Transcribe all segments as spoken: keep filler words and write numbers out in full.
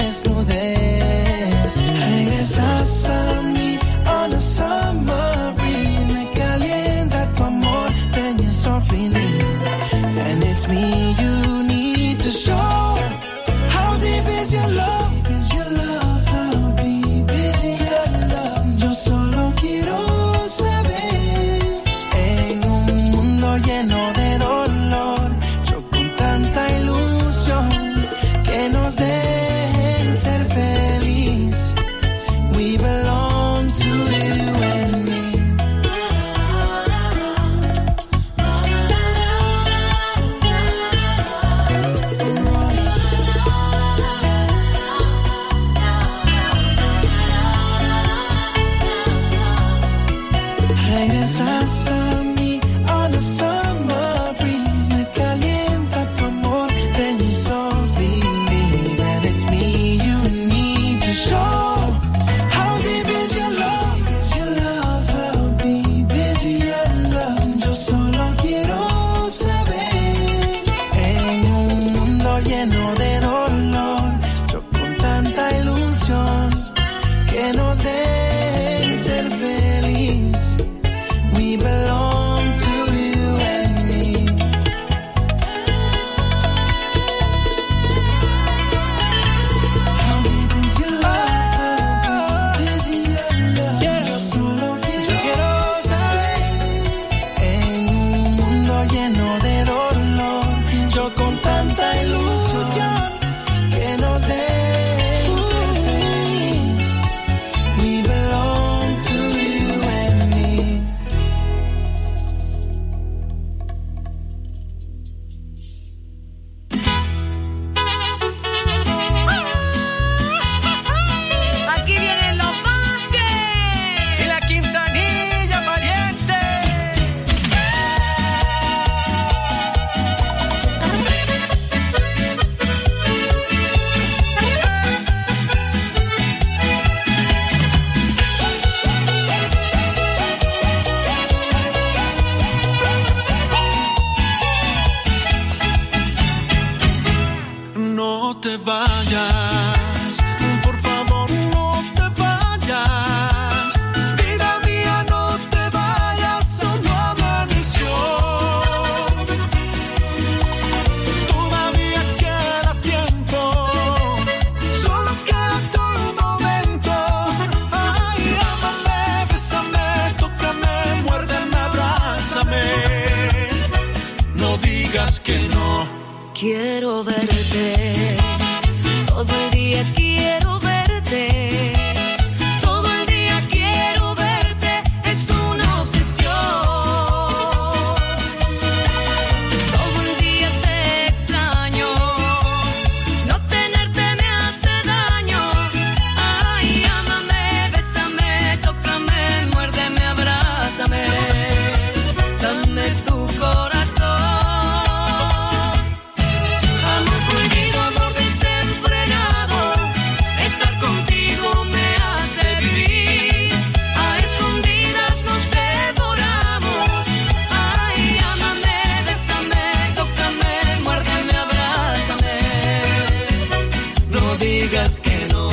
desnudez. Regresas a mí on a summer breeze. Me calienta tu amor, when you're softly lean. And it's me you need to show. How deep is your love? Deep is your love? How deep is your love? Yo solo quiero saber. En un mundo lleno de dolor, yo con tanta ilusión, que nos dejen ser feliz. We belong to you and me. Regresas a mí on a summer breeze. Me calienta tu amor, then you softly leave. And it's me you need to show. How deep is your love? Deep is your love? How deep is your love? Yo solo quiero saber. En un mundo lleno de dolor, yo con tanta ilusión, que nos dejen ser feliz. We belong to you and me. How deep is your love? How deep is your love? Yeah. Yo solo quiero, yo quiero saber. En un mundo lleno de dolor, yo con tanta ilusión, que no sé ser feliz. We belong to you and me. Aquí vienen los Vázquez. Y la Quintanilla, pariente. No te vayas, por favor no te vayas. Vida mía, no te vayas, solo amaneció. Todavía queda tiempo, solo queda un momento. Ay, ámame, bésame, tócame, muérdeme, abrázame. No digas que no. Quiero verte, todo el día quiero verte, todo el día quiero verte, es una obsesión. Todo el día te extraño, no tenerte me hace daño. Ay, ámame, bésame, tócame, muérdeme, abrázame, dame tu corazón. Amor prohibido, amor desenfrenado, estar contigo me hace vivir. A escondidas nos devoramos. Ay, ámame, bésame, tócame, muérdeme, abrázame. No digas que no.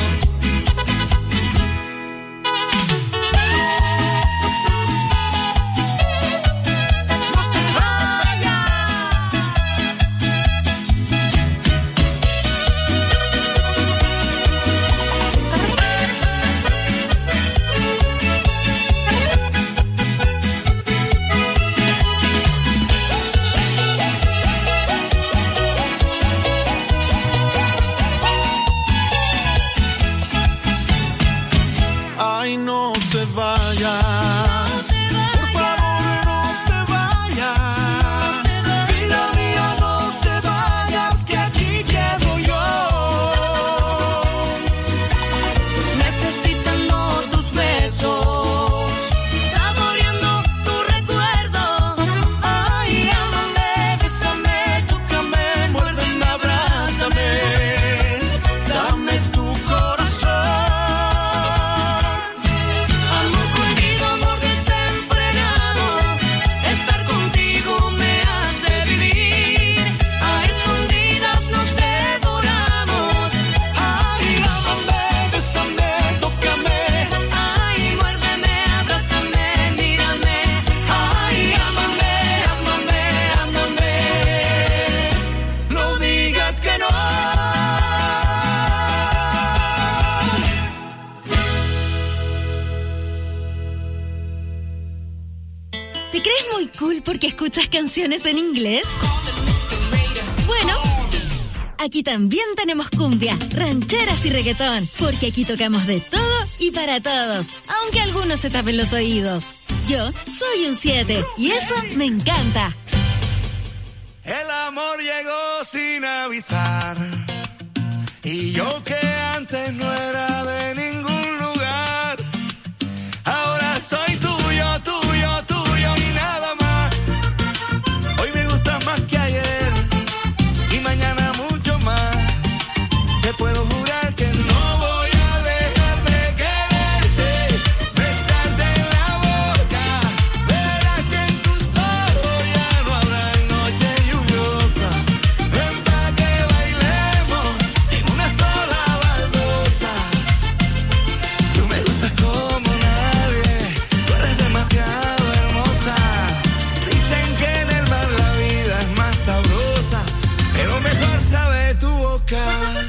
porque escuchas canciones en inglés? Bueno, aquí también tenemos cumbia, rancheras y reggaetón, porque aquí tocamos de todo y para todos, aunque algunos se tapen los oídos. Yo soy un siete y eso me encanta. El amor llegó sin avisar y yo que antes no era de ningún lugar, ahora soy tuyo, tuyo, tuyo y nada más. Hoy me gusta más que ayer y mañana mucho más. Te puedo jurar que no voy a dejar de quererte, besarte en la boca. Verás que en tus ojos ya no habrá noche lluviosa. Ven pa' que bailemos en una sola baldosa. Tú me gustas como nadie, tú eres demasiado hermosa. Dicen que en el mar la vida es más sabrosa, pero mejor sabe tu boca.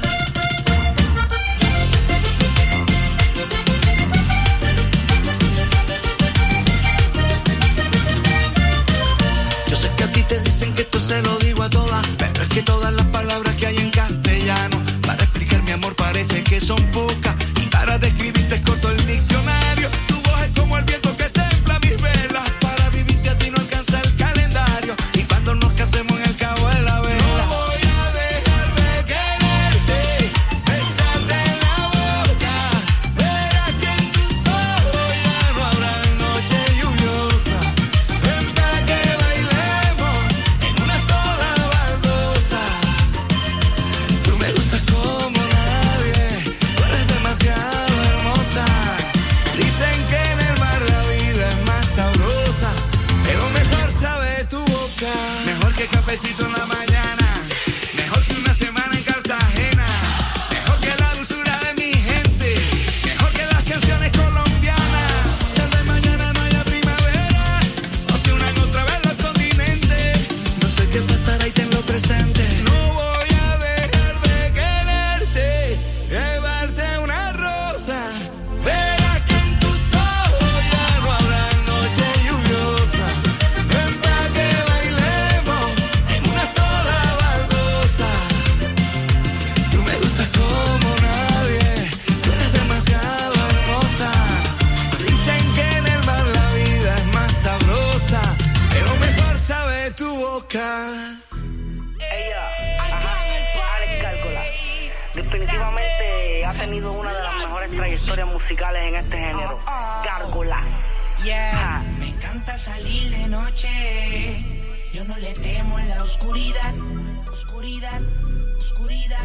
Yo sé que a ti te dicen que esto se lo digo a todas, pero es que todas las palabras que hay en castellano para explicar mi amor parece que son pocas, y para describirte es corto el diccionario. Tu voz es como el viento que templa mis velas, para vivirte a ti no alcanza el calendario, y cuando nos casemos en el cabo de la vela. No voy a dejar de quererte, besarte en la boca. Verás que en tus ojos ya no habrá noche lluviosa. Ven pa' que bailemos en una sola baldosa. Tú me gustas como nadie, tú eres demasiado hermosa. Dicen que en el mar la vida es más sabrosa, pero mejor sabe tu boca. Mejor que cafecito en la mañana, mejor que una semana en Cartagena, mejor que la dulzura de mi gente, mejor que las canciones colombianas. Tal vez mañana no haya primavera, o se unan otra vez los continentes. No sé qué pasará y tenlo presente. No voy a dejar de quererte, llevarte una rosa. Verás que en tus ojos ya no habrá noche lluviosa. Ven pa' que bailemos en una sola baldosa. Tú me gustas como nadie, tú eres demasiado hermosa. Dicen que en el mar la vida es más sabrosa, pero mejor sabe tu boca. Ella, ajá, Alex Cárcola, definitivamente ha tenido una de las mejores trayectorias musicales en este género. Cárcola. Yeah, me encanta salir de noche. Yo no le temo a la oscuridad, oscuridad, oscuridad.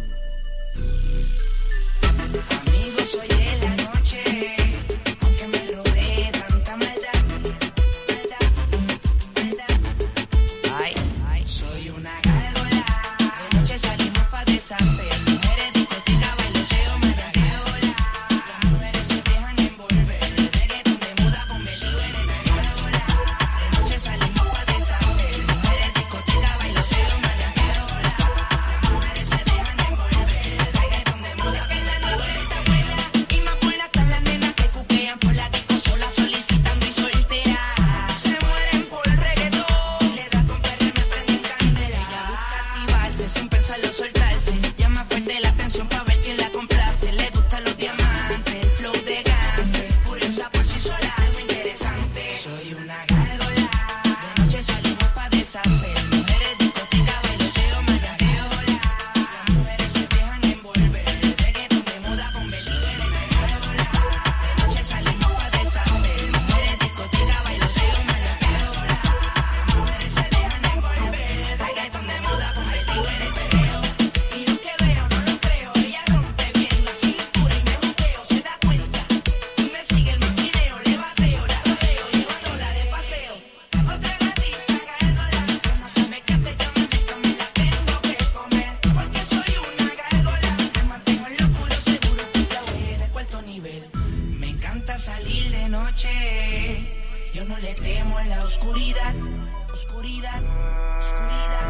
Amigo, soy de la noche, aunque me rodee tanta maldad, maldad, maldad. Ay, ay, soy una gárgola. De noche salimos pa' deshacer. Mujeres, discoteca, bailoteo, maraqueola. Las mujeres se dejan envolver. El reggaetón de moda convertido en una gárgola. De noche salimos pa' deshacer. Mujeres, discoteca, bailoteo, maraqueola. Las mujeres se dejan envolver. El reggaetón de moda que la noche está buena. Y más buena están las nenas que cuquean por la disco sola, solicitando y solteras. Se mueren por el reggaetón. Le da con perder, me prenden candela. Ella busca activarse sin pensarlo soltarse. Llama fuerte la atención pa' ver quién la complace. Le gustan los diamantes, el flow de gante. Curiosa por sí sola, algo interesante. Soy una gárgola. De noche salimos pa' deshacer. Mujeres, discoteca, bailoteo, maraqueola. Las mujeres se dejan envolver. El reggaetón de moda convertido en una gárgola. De noche salimos pa' deshacer. Mujeres, discoteca, bailoteo, maraqueola. Las mujeres se dejan envolver. El reggaetón de moda convertido en el deseo. Y yo que veo, no lo creo. Ella rompe bien la cintura y me juqueo, se da cuenta. Y me sigue el maquineo, le bateo, la rodeo, llevándola de paseo. Otra gatita gárgola, que no sabe que te llaman, esto me la tengo que comer. Porque soy una gárgola, me mantengo en lo puro seguro. La voy en el cuarto nivel. Me encanta salir de noche. Yo no le temo a la oscuridad, oscuridad, oscuridad.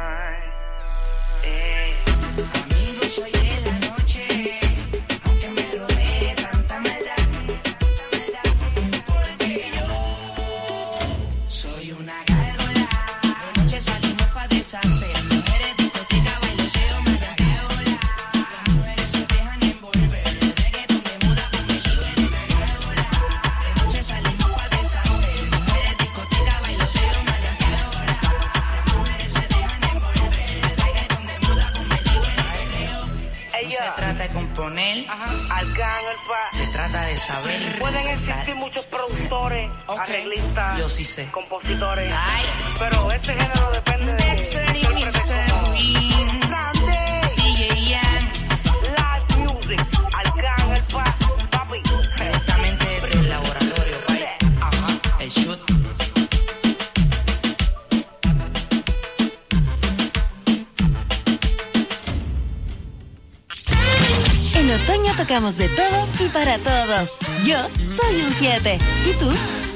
Eh, Amigo, soy de la noche, aunque me rodee tanta maldad, maldad, porque yo soy una gata. se trata de componer, Arcángel, pa. se trata de saber. Pueden interpretar. existir muchos productores, Ok. arreglistas, Yo sí sé. compositores, Ay. pero este género depende de Dexter y intérpretes como mister Grande, D J Ian, Live Music, Arcángel, pa, papi. directamente desde el laboratorio, pay. Ajá, el shoot. En otoño tocamos de todo y para todos. Yo soy un siete. ¿Y tú?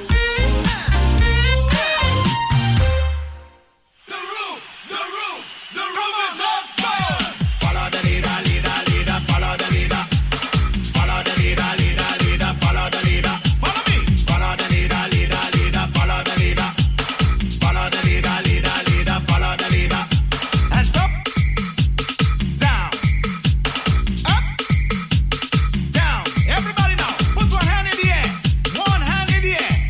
Hands up, down, up, down. Everybody now, put one hand in the air. One hand in the air.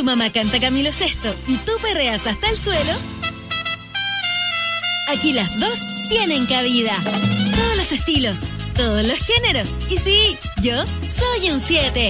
tu mamá canta Camilo Sesto y tú perreas hasta el suelo, aquí las dos tienen cabida. Todos los estilos, todos los géneros. Y sí, yo soy un siete.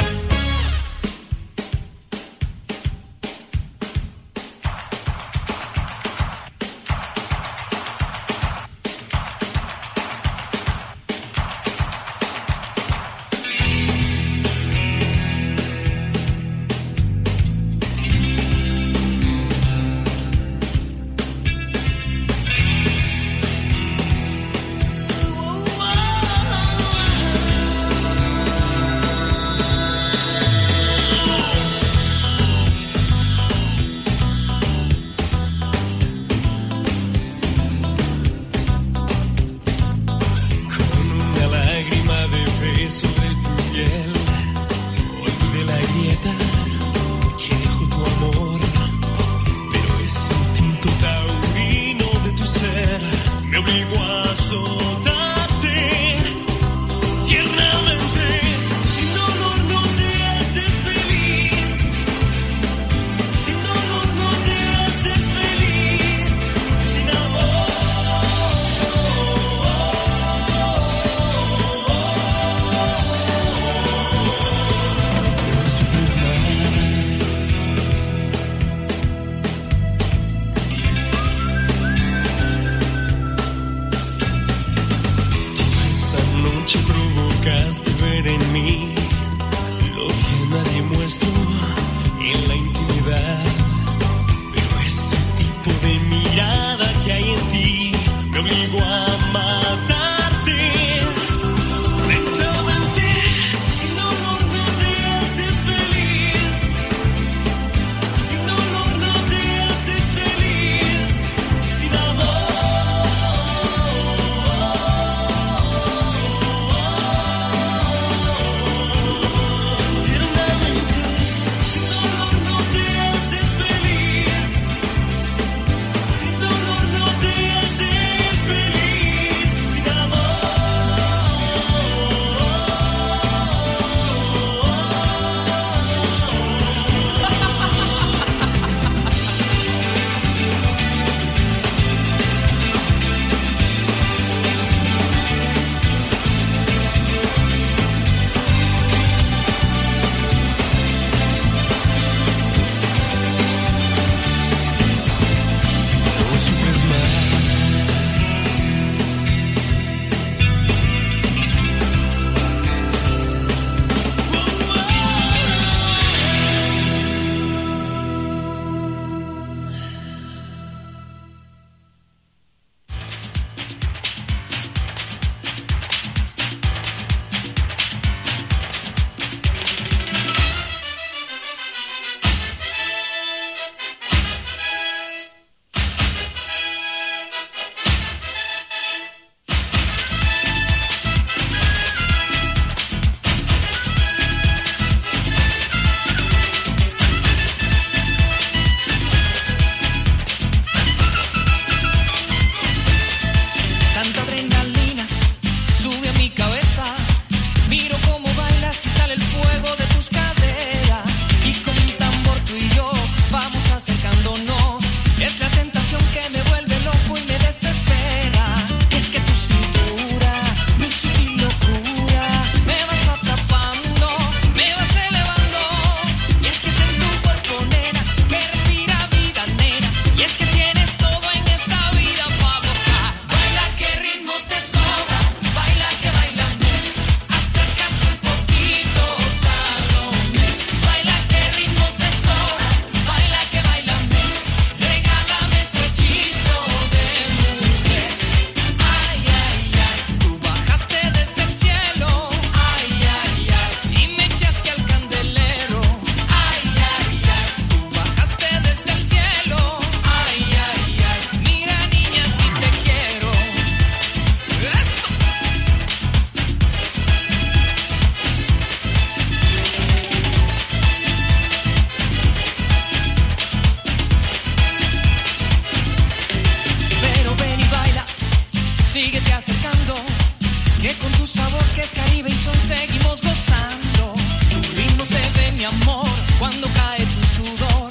que con tu sabor que es Caribe y son seguimos gozando. Tu ritmo se ve, mi amor, cuando cae tu sudor.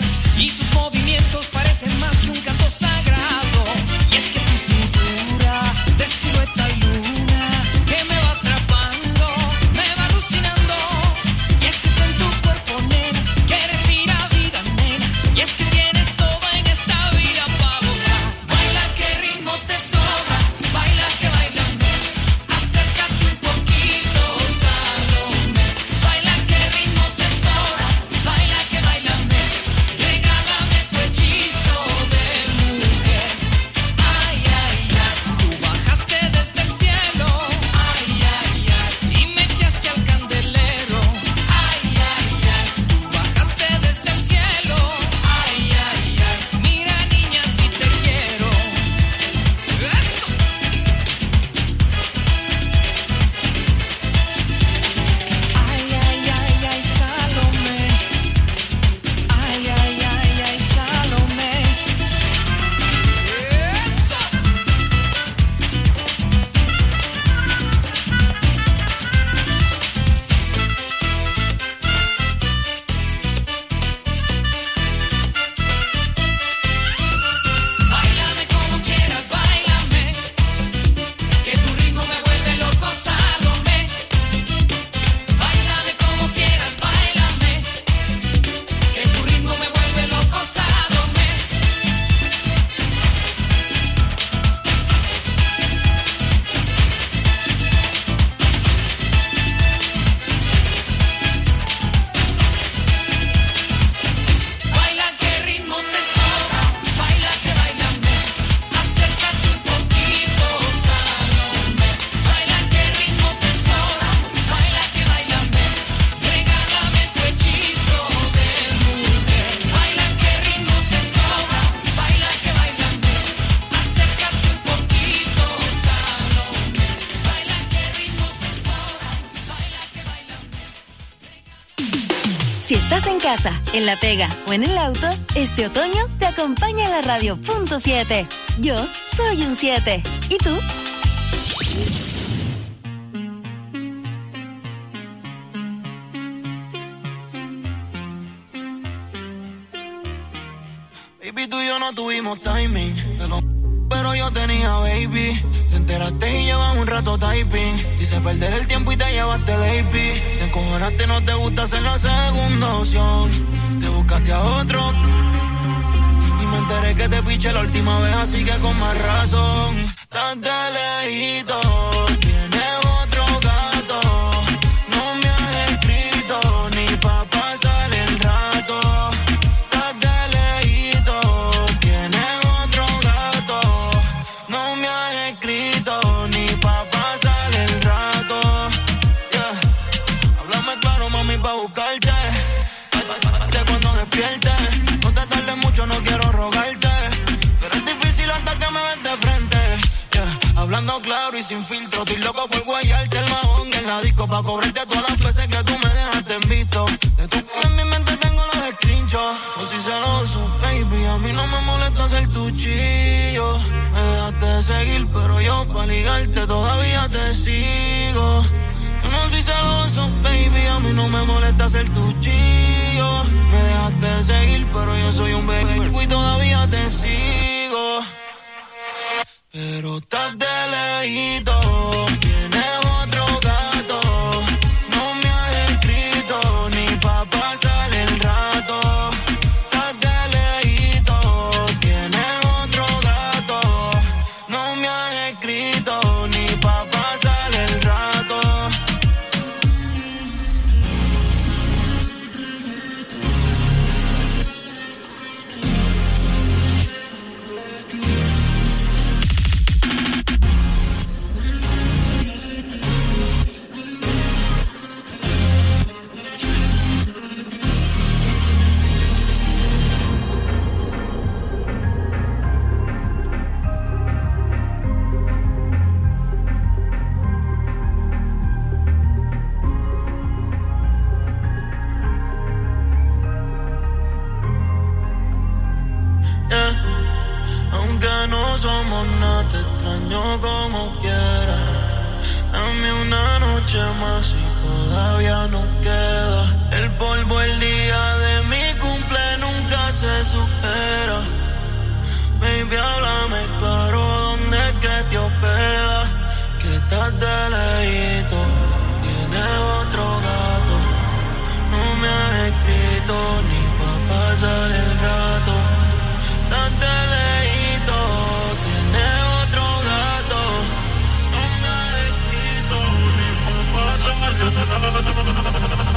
estás en casa, en la pega o en el auto, este otoño te acompaña la radio punto siete. Yo soy un siete. ¿Y tú? Baby, tú y yo no tuvimos timing, te lo pero yo tenía baby. Te enteraste y llevas un rato typing. Dice perder el tiempo y te llevaste el A P. Te encojonaste, no te gusta ser la segunda opción. Te buscaste a otro y me enteré que te piché la última vez, así que con más razón. Estás de lejito, tienes otro gato. No me has escrito ni pa' pasar el rato. Estás de lejito, tienes otro gato. No me has escrito ni pa' pasar el rato. Yeah. Háblame claro, mami, pa' buscarte. De cuando despiertes, no te tardes mucho, no quiero rogarte. Tú eres difícil hasta que me ves de frente. Yeah. Hablando claro y sin filtro, estoy loco por guayarte el mahón en la disco pa' cobrarte todas las veces que tú me dejaste en visto. De tu en mi mente tengo los screenshots. No soy celoso, baby, a mí no me molesta ser tu chillo. Me dejaste de seguir, pero yo pa' ligarte todavía te sigo. Yo no soy celoso, baby, a mí no me molesta ser tu chillo. Me dejaste de seguir, pero yo soy un bebé y todavía te sigo. Pero estás de lejito, tienes otro gato. No me has escrito ni pa' pasar el rato. Estás de lejito, tienes otro gato. No me has escrito ni pa' pasar el rato. No somos nada, te extraño como quiera. Dame una noche más y todavía no queda. El polvo el día de mi cumple nunca se supera. Baby, háblame claro, ¿dónde es que te hospedas? Que estás de lejito, tienes otro gato. No me has escrito ni pa' pasar el rato. Estás de lejito, tienes otro gato. No me has escrito ni pa' pasar el rato.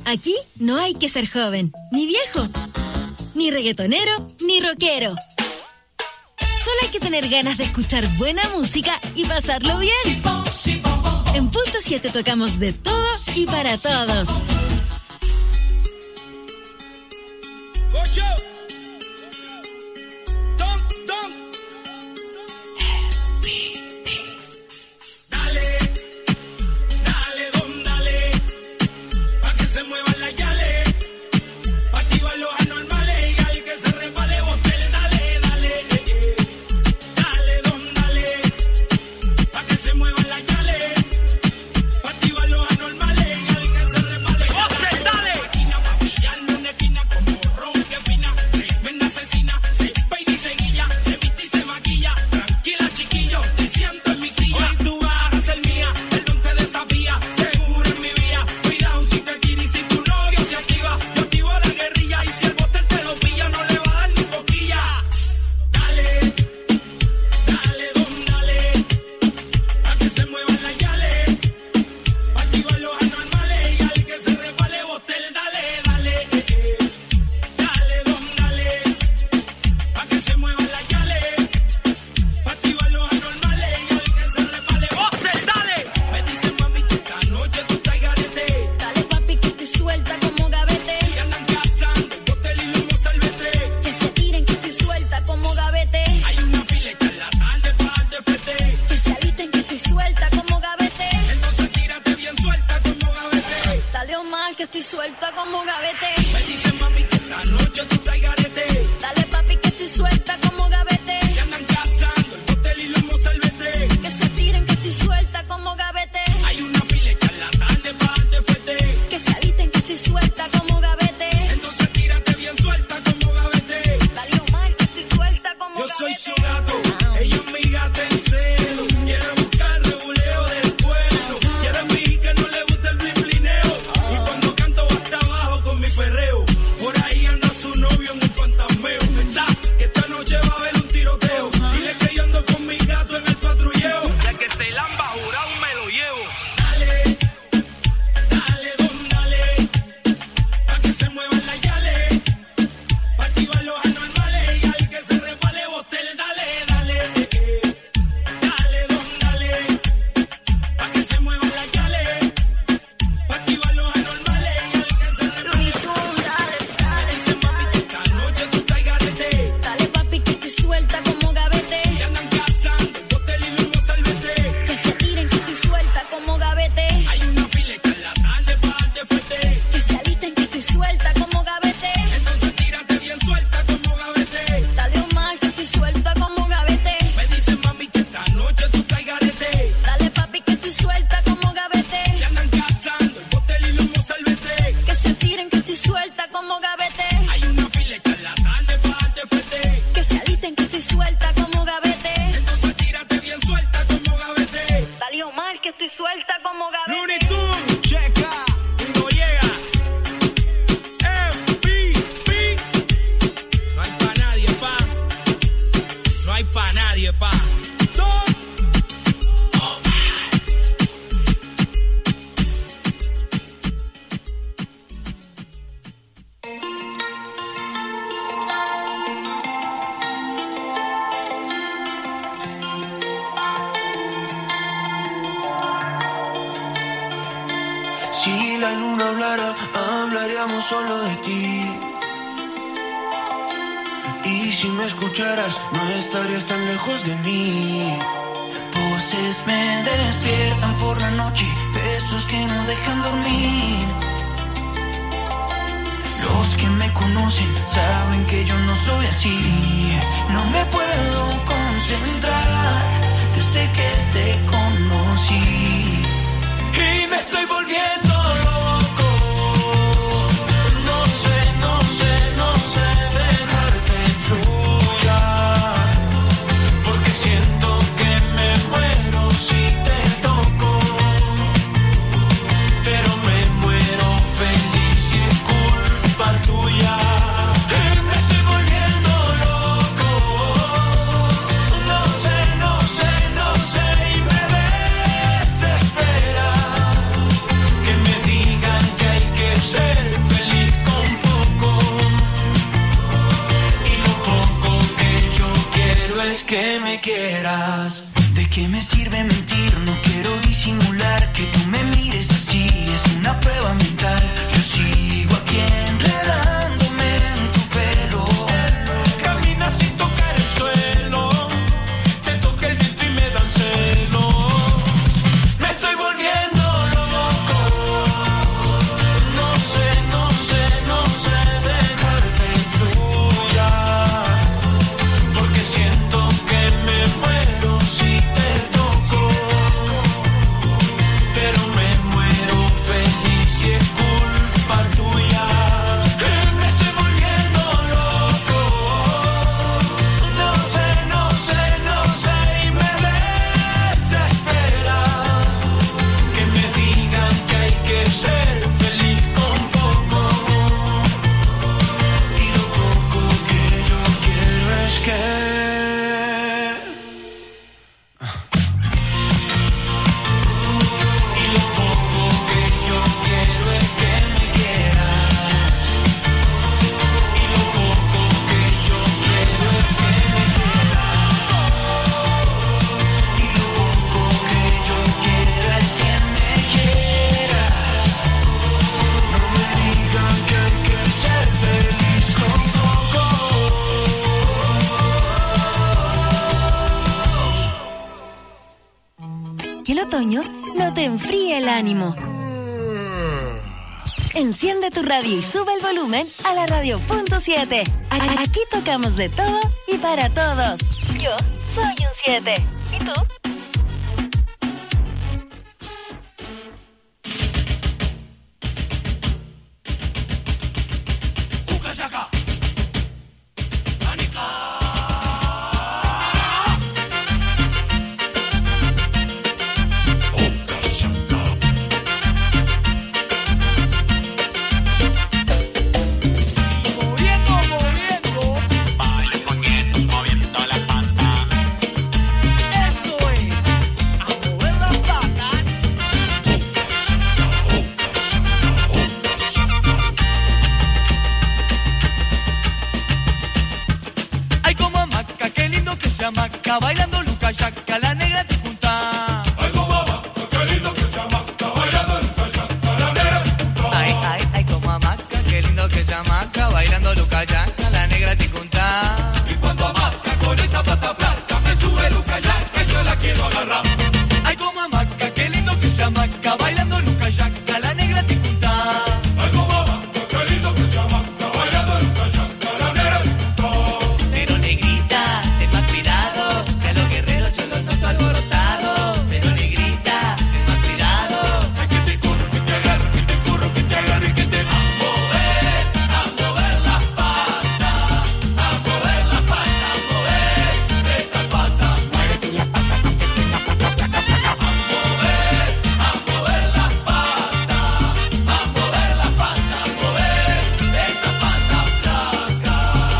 Aquí no hay que ser joven, ni viejo, ni reggaetonero, ni rockero. Solo hay que tener ganas de escuchar buena música y pasarlo bien. En Punto siete tocamos de todo y para todos. Ocho. Tom, tom. Dale, dale, don, dale. Pa' que se muevan las yales. Pa' activar los anormales y al que se resbale botel. Dale, dale, eh, eh. Dale, don, dale. Pa' que se muevan las yales. Pa' activar los anormales y al que se resbale botel. Dale. Máquina pa' pillarlo en esquina como ron que fina. Tremenda asesina. Se peina y se guilla. Se viste y se maquilla. Tranquila, chiquillo. Te siento en mi silla. Hoy tú vas a ser mía. El don te desafía. Seguro en mi vía. Cuidado si te tira y si tu novio se activa. Yo activo la guerrilla. Y si el botel te lo pilla, no le va a dar ni coquilla. Dale, dale, don, dale. Pa' que se muevan las yales. Pa' activar los anormales y al que se resbale botel. Dale, dale, eh, eh. Dale, don, dale. Pa' que se muevan las yales. Pa' activar los anormales y al que se resbale botel. Dale. Me dicen mami que esta noche tú estás garete. Dale papi que estoy suelta como gavete. Que andan cazando botel y lomo salvete. Que se tiren que estoy suelta como gavete. Hay una fila en la tarde para darte fete. Que se alisten que estoy suelta como gavete. Entonces tírate bien suelta como gavete. Dale Omar que estoy suelta como gavete. Me dicen mami que esta noche tú estás garete. Dale papi que estoy suelta como gavete. Que andan cazando el botel y lomo salvete. Que se tiren que estoy suelta como gavete. Hay una fila en la tarde para darte fete. Que se alisten que estoy suelta como gavete. Entonces tírate bien suelta como gavete. Dale Omar que estoy suelta como Yo gavete. soy su gato, ella es mi gata en celo. Quiere buscar reguleo del pueblo. Quiere fingir que no le gusta el blinblineo. Y cuando canto hasta abajo con mi perreo. Por ahí anda su novio en un fantasmeo. ¿Verdad? Que esta noche va a haber un tiroteo. Dile que yo ando con mi gato en el patrulleo. Ya que se lamba jurado me lo llevo. Dale, dale, don, dale. Pa' que se muevan las yales. Pa' activar los anormales y al que se resbale botel. Dale, dale, eh, eh. Dale, don, dale. Pa' que se muevan las yales. Pa' activar los anormales y al que se resbale botel. Me dicen mami que esta noche tú estás garete. Dale papi que estoy suelta como gavete. Que andan cazando botel y lomo salvete. Que se tiren que estoy suelta como gavete. Hay una fila en la tarde para darte fete. Que se alisten que estoy suelta como gavete. Entonces tírate bien suelta como gavete. Dale Omar que estoy suelta como gavete. Me dicen mami que esta noche tú estás garete. Dale papi que estoy suelta como gavete. Que andan cazando el botel y lomo salvete. Que se tiren que estoy suelta como gavete. Hay una fila en la tarde para darte fete. Que se alisten que estoy suelta como gavete. Entonces tírate bien suelta como gavete. Dale Omar que estoy suelta como gavete. Looney Tunes, checa, Noriega, M V P. No hay pa' nadie, pa. No hay pa' nadie, pa. Don Omar. Si la luna hablara, hablaríamos solo de ti. Y si me escucharas, no estarías tan lejos de mí. Voces me despiertan por la noche, besos que no dejan dormir. Los que me conocen saben que yo no soy así. No me puedo concentrar desde que te conocí. Y me estoy volviendo loco. No sé, no sé, no sé dejar que fluya. Porque siento que me muero si te toco. Pero me muero feliz y es culpa tuya. Y me estoy volviendo loco. No sé, no sé, no sé. Y me desespera que me que me quieras. ¿De qué me sirve mentir? No quiero disimular. Que tú me mires así es una prueba mental. Yo sigo aquí enredándome en tu pelo. Camina sin tocar el suelo. Te toca el viento y me dan celo. Me estoy volviendo loco. No sé, no sé, no sé dejar que fluya. Porque siento que me muero si te toco. Pero me muero feliz si es culpa tuya. Me estoy volviendo loco. No sé, no sé, no sé y me desespera que me digan que hay que ser feliz con poco. Y lo poco que yo quiero es que Y lo poco que yo quiero es que me quieras. Y lo poco que yo quiero es que me quieras. Y lo poco que yo quiero es que me quieras. No me digan que hay que ser feliz con poco. Que el otoño no te enfríe el ánimo. Enciende tu radio y sube el volumen a la radio punto siete. A- Aquí tocamos de todo y para todos. Yo soy un siete. ¿Y tú? Moviendo, moviendo. Moviendo la pata. Eso es. A mover las patas. Ay, como hamaca, qué lindo que se hamaca, bailando Luca Yaca, la negra te junta. Ay, como abajo, qué lindo que se llama. Bailando el cachaca, la negra te junta. Ay, ay, ay, como hamaca, qué lindo que se hamaca, bailando Luca Yaca, la negra te junta. Y cuando amarca con esa pata flaca, me sube Luca Yaca y yo la quiero agarrar. Ay, como hamaca, qué lindo que se hamaca, bailando Luca Yaca, la negra te junta. Ay, como abajo, qué lindo que se llama. Bailando el cachaca, la negra te junta. Pero negrita, ten más cuidado, que a los guerreros yo los noto alborotados. Pero negrita, ten más cuidado. Ay, que te corro, que te agarro, que te corro, que te agarro y que te a mover, a mover las patas, a mover las patas, a mover esa pata. Muévete las patas, aunque tenga pata, placa, placa. A mover, a mover las patas, a mover las patas, a mover esa pata, placa.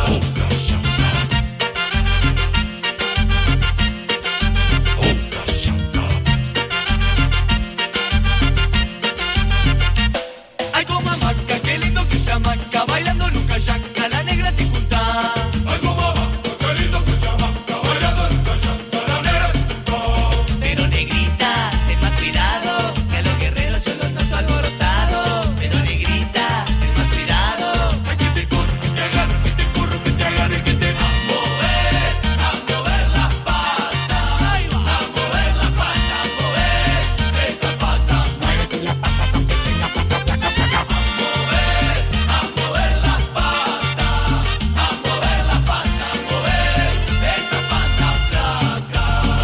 Ay, como hamaca, qué lindo que se hamaca, bailando Luca Yaca, la negra te junta. Ay, como abajo, qué lindo que se llama. Bailando el cachaca, la negra te junta. Pero negrita, ten más cuidado, que a los guerreros yo los noto alborotados. Pero negrita, ten más cuidado. Ay, que te corro, que te agarro, que te corro, que te agarro y que te a mover, a mover las patas, Ahí va. a mover las patas, a mover esa pata. Muévete las patas, aunque tenga pata, placa, placa. A mover, a mover las patas, a mover las patas, a mover esa pata, placa.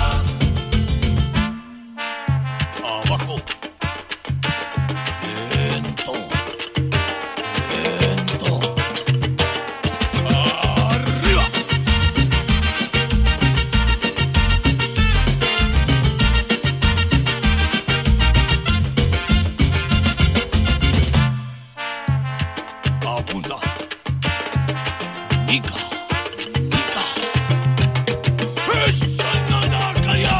Abajo. Lento. Lento. Arriba. Apunta. Nica. Nica. Esa nanaca ya.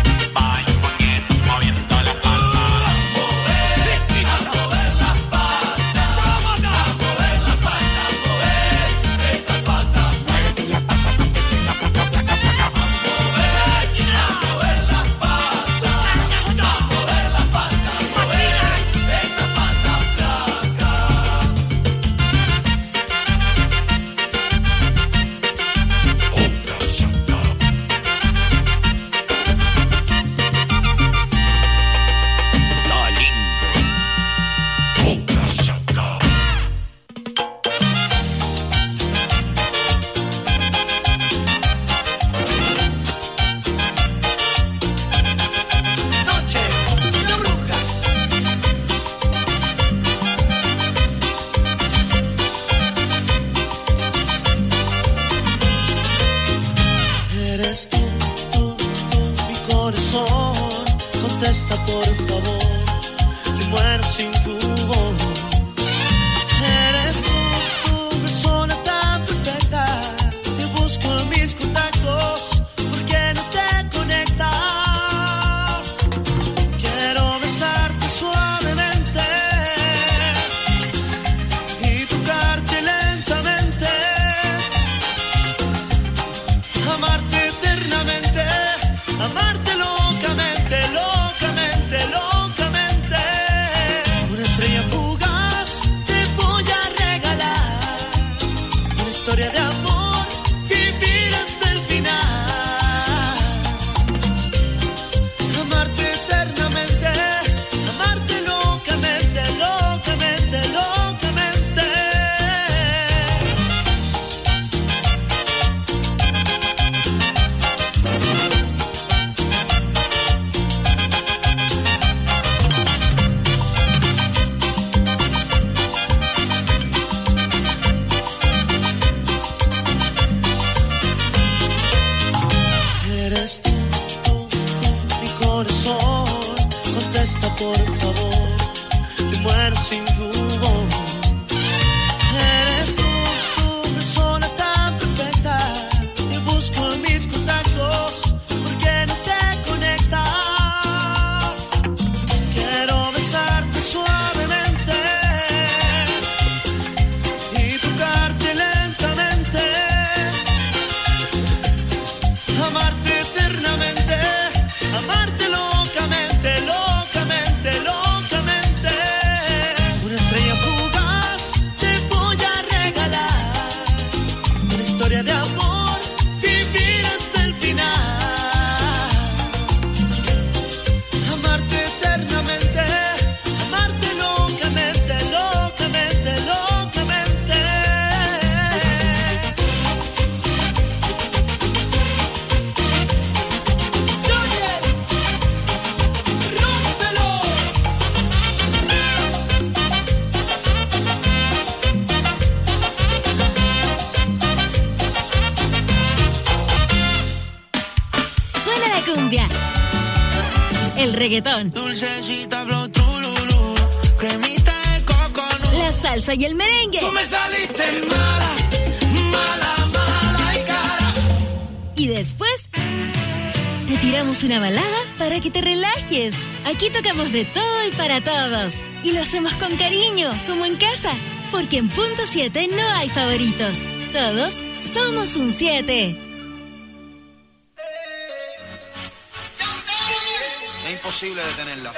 Moviendo la pata. A mover las patas, contesta por favor, que muero sin tu voz. Eres tú, tu persona tan perfecta. Te busco en mis contactos, ¿por qué no te conectas? Quiero besarte suavemente y tocarte lentamente, amarte eternamente, amarte locamente, locamente, locamente. Una estrella fugaz te voy a regalar, una historia de amor, vivir hasta el final. Amarte eternamente, amarte locamente, locamente, locamente. Eres tú, tú, tú, mi corazón. Contesta por favor, que muero sin tu voz. Eres tú, tu persona tan perfecta. Te busco en mis contactos, ¿por qué no te conectas? Quiero besarte suavemente y tocarte lentamente, amarte eternamente, amarte locamente, locamente, locamente. Una estrella fugaz te voy a regalar, una historia de amor, vivir hasta el final. Amarte eternamente, amarte locamente, locamente, locamente. ¡Rómpelo! Suena la cumbia, el reggaetón, Dulcecita, flow, trululú, cremita de coconut. la salsa y el merengue. Tú me saliste mala, mala, mala y cara. Y después te tiramos una balada para que te relajes. Aquí tocamos de todo y para todos. Y lo hacemos con cariño, como en casa. Porque en Punto siete no hay favoritos. Todos somos un siete. Es imposible detenerla.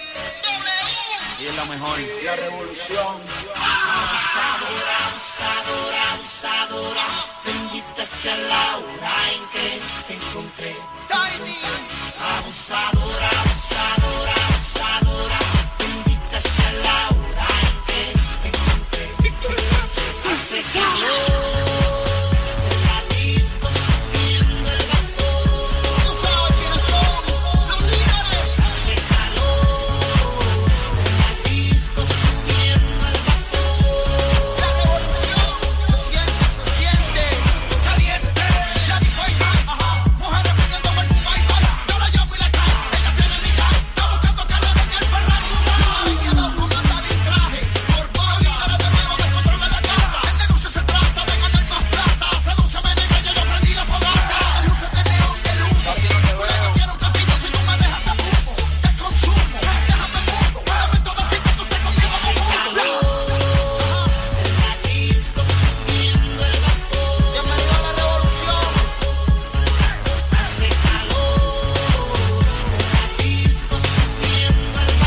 Y es la mejor. La revolución. Abusadora, abusadora, abusadora. Bendita sea la hora en que te encontré. Abusadora, abusadora, abusadora. Bendita sea la hora en que te encontré. Hace calor en la disco, subiendo el vapor. Tú sabes quiénes somos, los líderes. Hace calor en la disco, subiendo el vapor. La revolución se siente, se siente caliente. La disco hay más, mujeres pidiendo por tu país. Yo la llamo y la cae. Ella tiene lisa, está buscando calor en el perreo. Ella dos comanda el traje. Por favor, líderes de nuevo, descontrola la carta. El negocio se trata de ganar más plata. Sedúceme, negra, yo ya prendí la fogata. Luces de neón de luz. Luego quiero un capito si tú me dejas de humo. Te consumo, déjame mundo. Dame todo así que tú te conmigo como mundo. En la disco subiendo el vapor. Bienvenido a la revolución. Hace calor en la disco subiendo el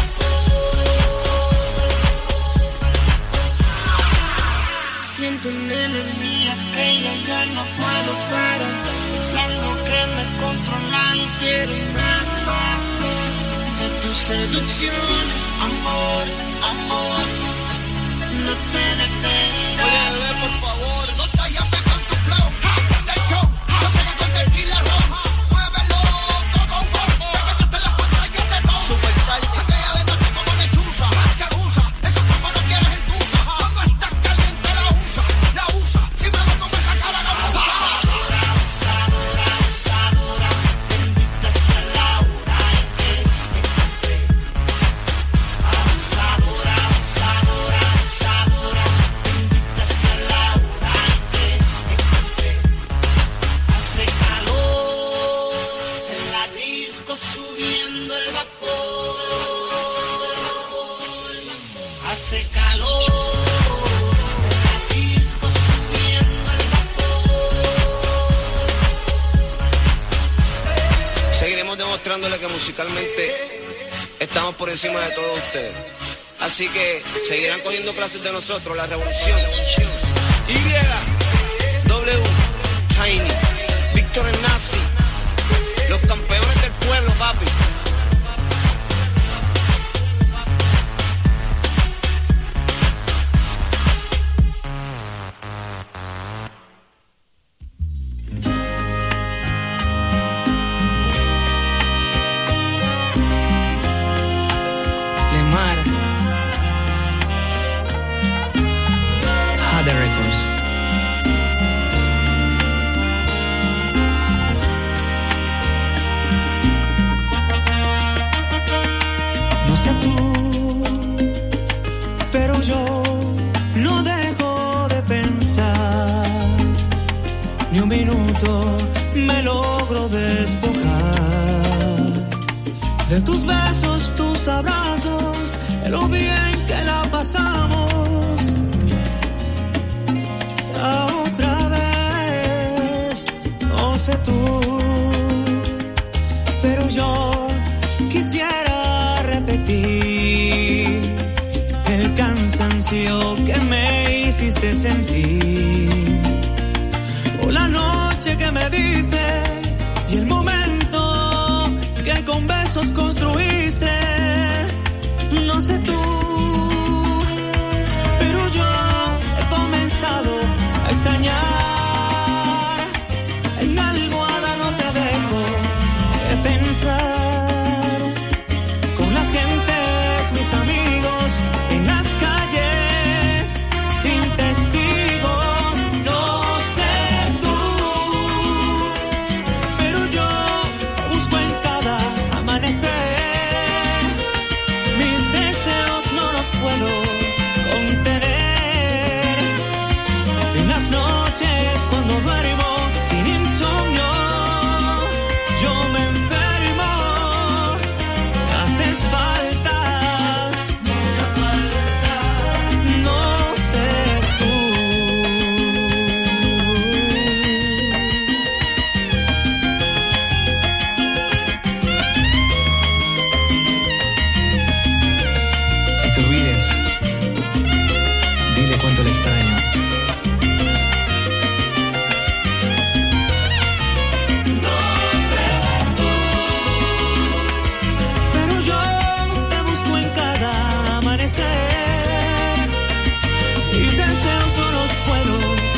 vapor. Siento una energía que ya yo no puedo parar. Es algo que me controla y quiero más, más de tu seducción. Amor, amor, no te detengas. Oye, bebé, por favor, no te llames con tu flow. Prende el show, se pega con tequila ron. Muévelo, go, go, go. Pégate la pantalla de todo. Super tarde. Janguea de noche como lechuza. Se abusa, eso como no quieres en tusa. Cuando estás caliente la usa, la usa. Si me vengo me saca la gamuza. Abusadora, abusadora, abusadora. Bendita sea la hora en que te encontré. subiendo el vapor. Hace calor. Disco subiendo el vapor. Seguiremos demostrándole que musicalmente estamos por encima de todos ustedes. Así que seguirán cogiendo clases de nosotros, la revolución. Y, W, Tiny, Víctor el Nazi, los campeones del pueblo, papi. Lemar, Hada Records. No sé tú, pero yo no dejo de pensar. Ni un minuto me logro despojar de tus besos, tus abrazos, de lo bien que la pasamos. La otra vez, no sé tú, pero yo quisiera repetir el cansancio que me hiciste sentir, o la noche que me diste y el momento que con besos construiste. No sé tú, pero yo he comenzado a extrañar. En la almohada no te dejo de pensar, con las gentes, mis amigos, en las calles, sin testigos. No sé tú, pero yo busco en cada amanecer. Mis deseos no los puedo contener. En las noches cuando duermo sin insomnio, yo me enfermo. Me haces falta, mucha falta. No sé tú. Y te olvides, dile cuánto le extraño. Pero yo te busco en cada amanecer. Mis deseos no los puedo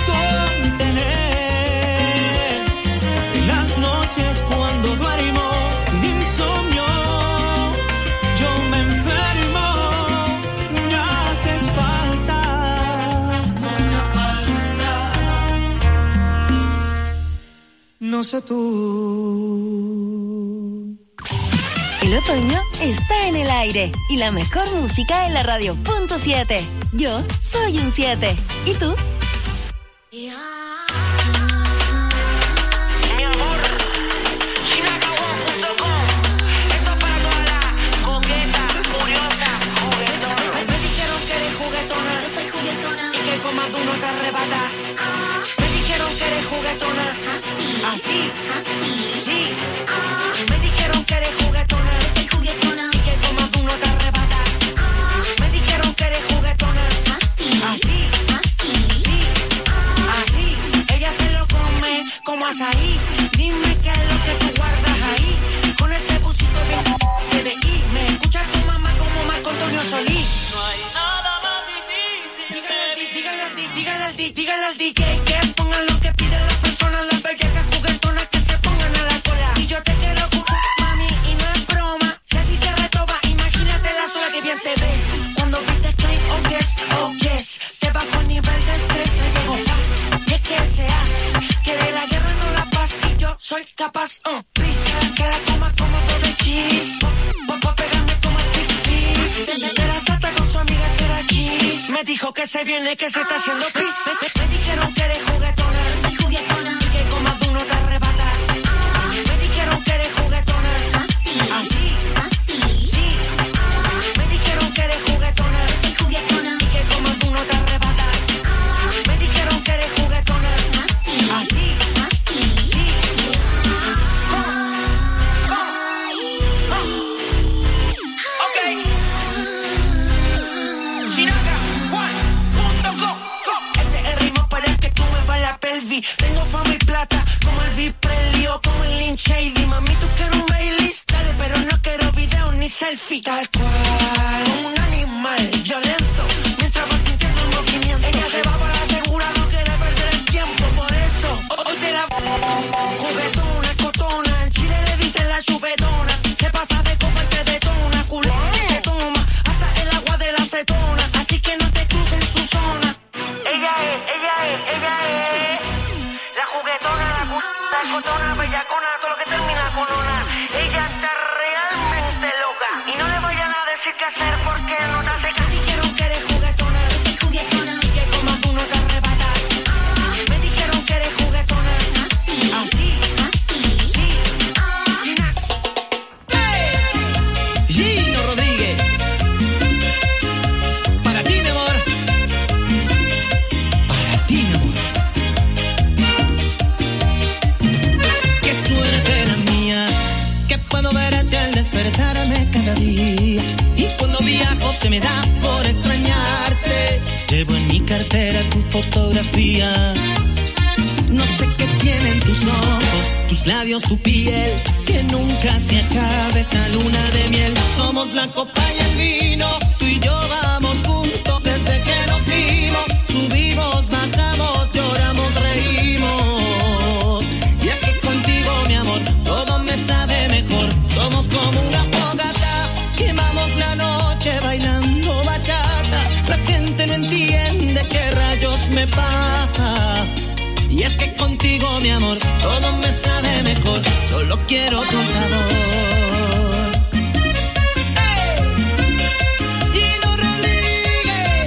contener. En las noches cuando duermo sin insomnio, yo me enfermo. Me haces falta, mucha falta. No sé tú. El otoño está en el aire y la mejor música en la radio punto siete. Yo soy un siete. ¿Y tú? Mi amor, Chinacabón punto com. Esto es para todas las coquetas, curiosas, juguetonas. Me dijeron que eres juguetona. Yo soy juguetona. Y que con más de uno te arrebata. Me dijeron que eres juguetona. Así. Así. Así. Sí. Me dijeron que eres juguetona. Yo soy juguetona. Y que con más de uno te arrebata. Me dijeron que eres juguetona. Así. Así. Así. Sí. Así. Ella se lo come como azaí. Dime qué es lo que tú guardas ahí. Con ese busito bien T V I. Me escucha tu mamá como Marco Antonio Solís. No hay nada más difícil. Dígale al D J, dígale al D J, dígale al D J, dígale al D J que pongan lo que piden las personas, las bellacas juguetonas que se pongan a la cola. Y yo te quiero ocupar, mami, y no es broma. Si así se retoba, imagínate la sola que bien te ves. Cuando viste que oh yes, oh yes, te bajo el nivel de estrés, me llego fácil. Y es que se hace, quiere la guerra, no la paz, y yo soy capaz, uh. Prisa, que la coma como todo de cheese. Pa' pegarme como el Big Fish. Se me la sata con su amiga será Kiss. Me dijo que se viene, que se está haciendo pis. Me, me, me dijeron que eres juguetona. Soy juguetona. Y que con más de uno te arrebata. Me dijeron que eres juguetona. Así. Así. selfie tal cual, como un animal violento, mientras va sintiendo el movimiento. Ella se va para la segura, no quiere perder el tiempo, por eso hoy te la juguetona, escotona, en Chile le dicen la chupetona, se pasa de copa y te detona, culo se toma hasta el agua de la acetona, así que no te cruces en su zona. Ella es, ella es, ella es la juguetona, la cu- la escotona, bellacona, todo lo que termina con ona. Ella está realmente loca y no le vayan a decir qué hacer porque no te hace caso. Me dijeron que eres juguetona, soy juguetona y que como tú no te arrebatas. Ah. Me dijeron que eres juguetona, así, así, así, sí, ah. Sin a- hey. Gino Rodríguez, para ti, mi amor. Para ti, mi amor. Qué suerte la mía, que puedo verte al despertarme cada día. Y cuando viajo se me da por extrañarte. Llevo en mi cartera tu fotografía. No sé qué tienen tus ojos, tus labios, tu piel, que nunca se acabe esta luna de miel. Somos la copa y el vino, tú y yo vamos juntos desde que nos vimos. Subimos, bajamos, lloramos, reímos. Y es que contigo, mi amor, todo me sabe mejor. Somos como una fogata, quemamos la noche bailando bachata. La gente no entiende qué rayos me pasa. Y es que contigo, mi amor, todo me sabe mejor. Solo quiero tu sabor. ¡Hey! Gino Rodríguez.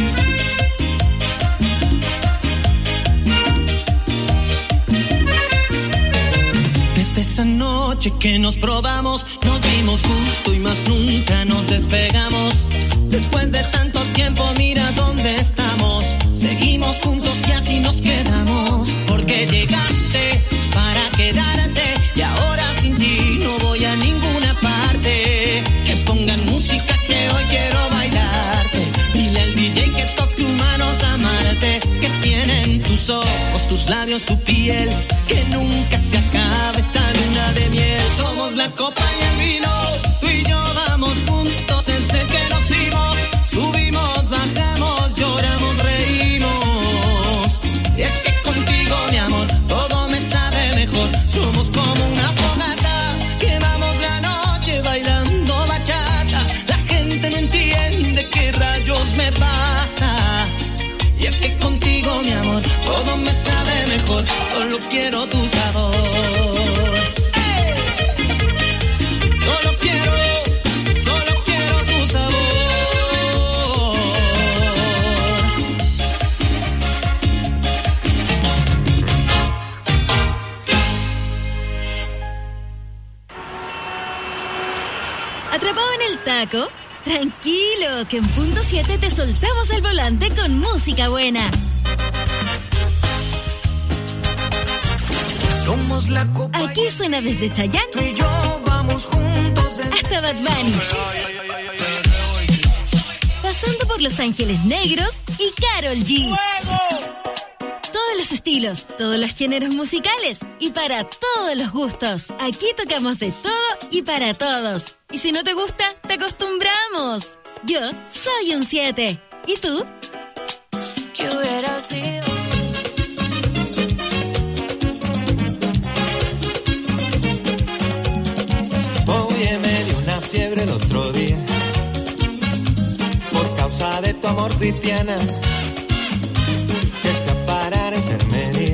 Desde esa noche que nos probamos, nos dimos gusto y más nunca nos despegamos. Después de tanto tiempo, mira dónde estamos. Seguimos juntos y así nos quedamos. Porque llegaste para quedarte y ahora sin ti no voy a ninguna parte. Que pongan música que hoy quiero bailarte. Dile al D J que toque humanos amarte. Que tienen tus ojos, tus labios, tu piel, que nunca se acabe esta luna de miel. Somos la copa y el vino, tú y yo vamos juntos desde que nos vimos. Subimos, bajamos, lloramos, reímos. Y es que contigo, mi amor, todo me sabe mejor. Somos como una fogata, quemamos la noche bailando bachata. La gente no entiende qué rayos me pasa. Y es que contigo, mi amor, todo me sabe mejor. Solo quiero tu sabor. ¡Hey! Solo quiero, solo quiero tu sabor. ¿Atrapado en el taco? Tranquilo, que en punto siete te soltamos el volante con música buena. Somos la copa. Aquí suena desde Chayanne Tú y yo vamos juntos desde- hasta Bad Bunny, pasando por Los Ángeles Negros y Karol G. Todos los estilos, todos los géneros musicales y para todos los gustos. Aquí tocamos de todo y para todos. Y si no te gusta, te acostumbramos. Yo soy un siete. ¿Y tú? ¿Qué hubiera sido? Oye, me dio una fiebre el otro día por causa de tu amor, Cristiana. Que fui a parar a enfermería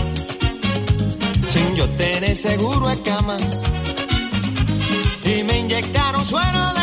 sin yo tener seguro de cama y me inyectaron suero de